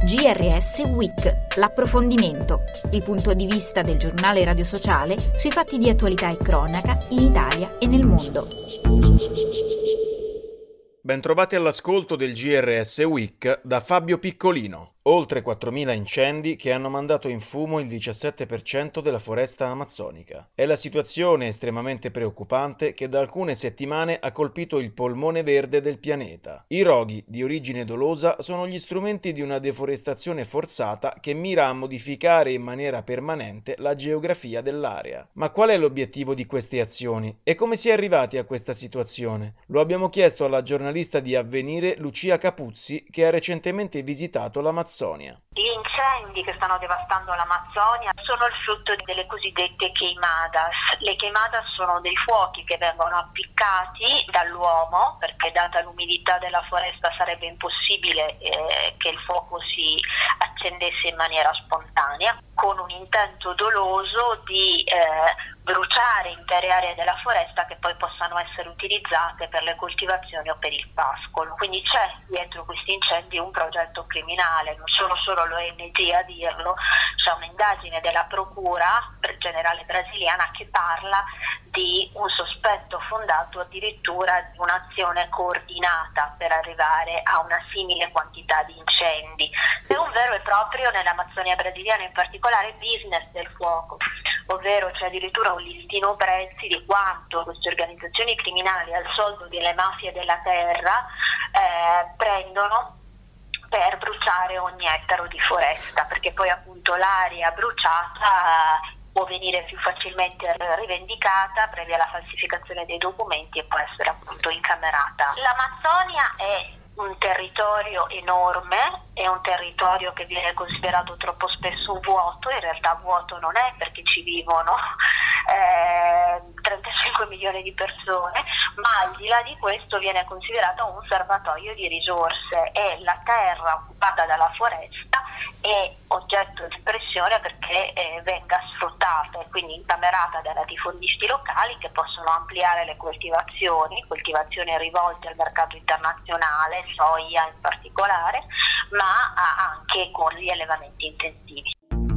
GRS Week, l'approfondimento, il punto di vista del giornale radio sociale sui fatti di attualità e cronaca in Italia e nel mondo. Bentrovati all'ascolto del GRS Week da Fabio Piccolino. Oltre 4.000 incendi che hanno mandato in fumo il 17% della foresta amazzonica. È la situazione estremamente preoccupante che da alcune settimane ha colpito il polmone verde del pianeta. I roghi di origine dolosa sono gli strumenti di una deforestazione forzata che mira a modificare in maniera permanente la geografia dell'area. Ma qual è l'obiettivo di queste azioni? E come si è arrivati a questa situazione? Lo abbiamo chiesto alla giornalista di Avvenire Lucia Capuzzi, che ha recentemente visitato l'Amazzonia. Gli incendi che stanno devastando l'Amazzonia sono il frutto delle cosiddette queimadas. Le queimadas sono dei fuochi che vengono appiccati dall'uomo, perché data l'umidità della foresta sarebbe impossibile che il fuoco si accendesse in maniera spontanea, con un intento doloso di bruciare intere aree della foresta che poi possano essere utilizzate per le coltivazioni o per il pascolo. Quindi c'è dietro questi incendi un progetto criminale, non sono solo l'ONG a dirlo, c'è un'indagine della Procura Generale brasiliana che parla di un sospetto fondato addirittura di un'azione coordinata per arrivare a una simile quantità di incendi. È un vero e proprio, nell'Amazzonia brasiliana in particolare, business del fuoco, ovvero c'è addirittura un listino prezzi di quanto queste organizzazioni criminali al soldo delle mafie della terra prendono per bruciare ogni ettaro di foresta, perché poi appunto l'area bruciata può venire più facilmente rivendicata previa la falsificazione dei documenti e può essere appunto incamerata. L'Amazzonia è un territorio enorme, è un territorio che viene considerato troppo spesso vuoto, in realtà vuoto non è perché ci vivono 35 milioni di persone, ma al di là di questo viene considerato un serbatoio di risorse e la terra occupata dalla foresta è oggetto di pressione perché venga sfruttata e quindi incamerata da latifondisti locali che possono ampliare le coltivazioni rivolte al mercato internazionale, soia in particolare, ma anche con gli allevamenti intensivi.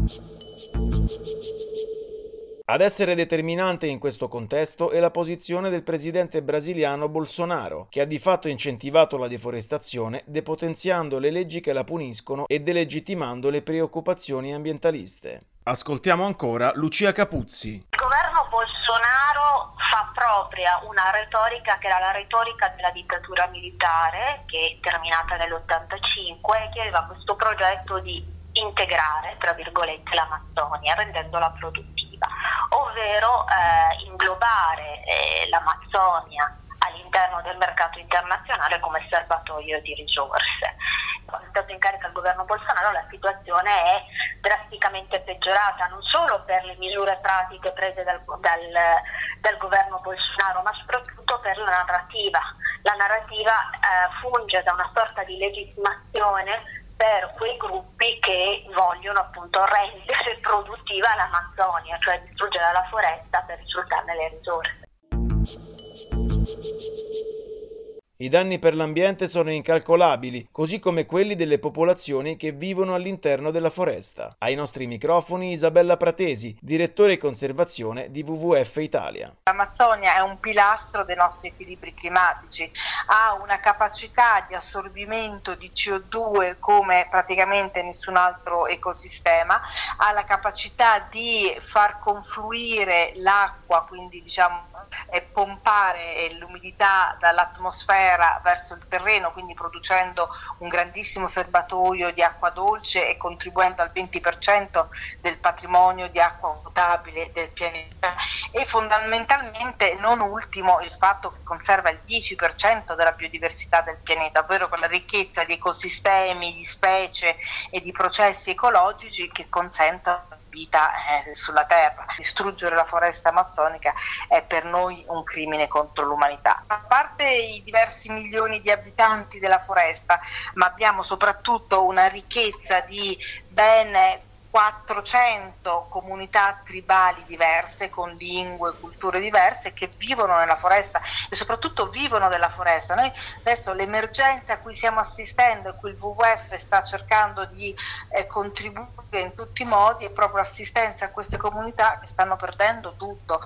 Ad essere determinante in questo contesto è la posizione del presidente brasiliano Bolsonaro, che ha di fatto incentivato la deforestazione, depotenziando le leggi che la puniscono e delegittimando le preoccupazioni ambientaliste. Ascoltiamo ancora Lucia Capuzzi. Il governo Bolsonaro fa propria una retorica che era la retorica della dittatura militare, che è terminata nell'85, che aveva questo progetto di integrare, tra virgolette, l'Amazzonia, rendendola produttiva, ovvero inglobare l'Amazzonia all'interno del mercato internazionale come serbatoio di risorse. Quando è stato in carica il governo Bolsonaro la situazione è drasticamente peggiorata, non solo per le misure pratiche prese dal governo Bolsonaro, ma soprattutto per la narrativa. La narrativa funge da una sorta di legittimazione per quei gruppi che vogliono appunto rendere produttiva l'Amazzonia, cioè distruggere la foresta per sfruttarne le risorse. I danni per l'ambiente sono incalcolabili, così come quelli delle popolazioni che vivono all'interno della foresta. Ai nostri microfoni Isabella Pratesi, direttore conservazione di WWF Italia. L'Amazzonia è un pilastro dei nostri equilibri climatici, ha una capacità di assorbimento di CO2 come praticamente nessun altro ecosistema, ha la capacità di far confluire l'acqua, quindi pompare l'umidità dall'atmosfera verso il terreno, quindi producendo un grandissimo serbatoio di acqua dolce e contribuendo al 20% del patrimonio di acqua potabile del pianeta, e fondamentalmente, non ultimo, il fatto che conserva il 10% della biodiversità del pianeta, ovvero quella ricchezza di ecosistemi, di specie e di processi ecologici che consentono vita sulla terra. Distruggere la foresta amazzonica è per noi un crimine contro l'umanità. A parte i diversi milioni di abitanti della foresta, ma abbiamo soprattutto una ricchezza di ben 400 comunità tribali diverse, con lingue e culture diverse, che vivono nella foresta e soprattutto vivono della foresta. Noi adesso l'emergenza a cui stiamo assistendo e cui il WWF sta cercando di contribuire in tutti i modi è proprio assistenza a queste comunità che stanno perdendo tutto.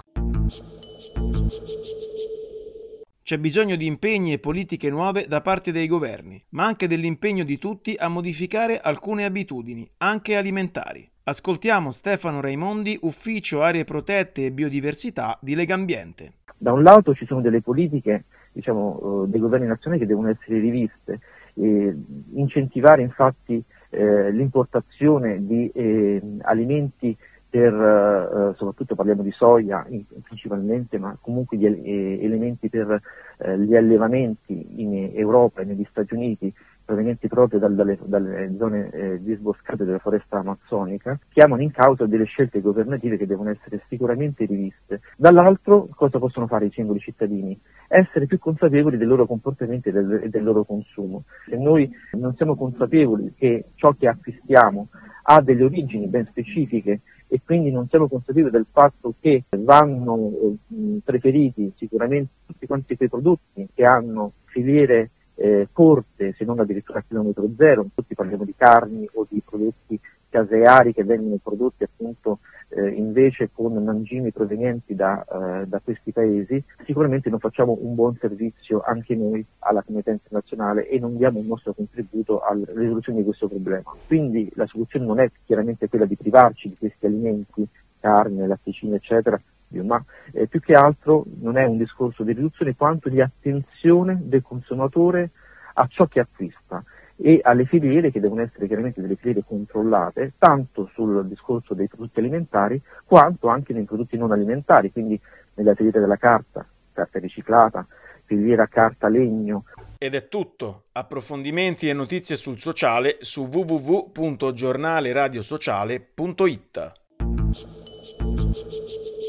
C'è bisogno di impegni e politiche nuove da parte dei governi, ma anche dell'impegno di tutti a modificare alcune abitudini, anche alimentari. Ascoltiamo Stefano Raimondi, Ufficio Aree Protette e Biodiversità di Legambiente. Da un lato ci sono delle politiche, dei governi nazionali che devono essere riviste, incentivare infatti l'importazione di alimenti soprattutto parliamo di soia principalmente, ma comunque di elementi per gli allevamenti in Europa e negli Stati Uniti, provenienti proprio dalle zone disboscate della foresta amazzonica, chiamano in causa delle scelte governative che devono essere sicuramente riviste. Dall'altro, cosa possono fare i singoli cittadini? Essere più consapevoli dei loro comportamenti e del loro consumo. Se noi non siamo consapevoli che ciò che acquistiamo ha delle origini ben specifiche e quindi non siamo consapevoli del fatto che vanno preferiti sicuramente tutti quanti quei prodotti che hanno filiere corte, se non addirittura a chilometro zero, tutti parliamo di carni o di prodotti caseari che vengono prodotti appunto invece con mangimi provenienti da questi paesi, sicuramente non facciamo un buon servizio anche noi alla comunità internazionale e non diamo il nostro contributo alla risoluzione di questo problema. Quindi la soluzione non è chiaramente quella di privarci di questi alimenti, carne, latticini eccetera, ma più che altro non è un discorso di riduzione quanto di attenzione del consumatore a ciò che acquista e alle filiere, che devono essere chiaramente delle filiere controllate, tanto sul discorso dei prodotti alimentari quanto anche nei prodotti non alimentari, quindi nella filiera della carta riciclata, filiera carta legno. Ed è tutto. Approfondimenti e notizie sul sociale su www.giornaleradiosociale.it.